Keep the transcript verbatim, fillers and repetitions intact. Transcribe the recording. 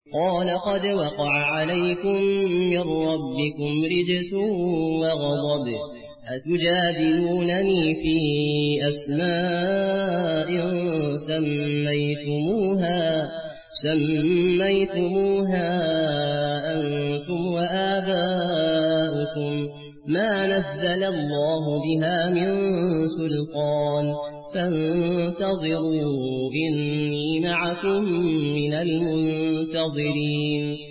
قال قد وقع عليكم من ربكم رجس وغضب أتجادلونني في أسماء سميتموها سميتموها أنتم وآباؤكم ما نزل الله بها من سلطان فانتظروا إني معكم من المنتظرين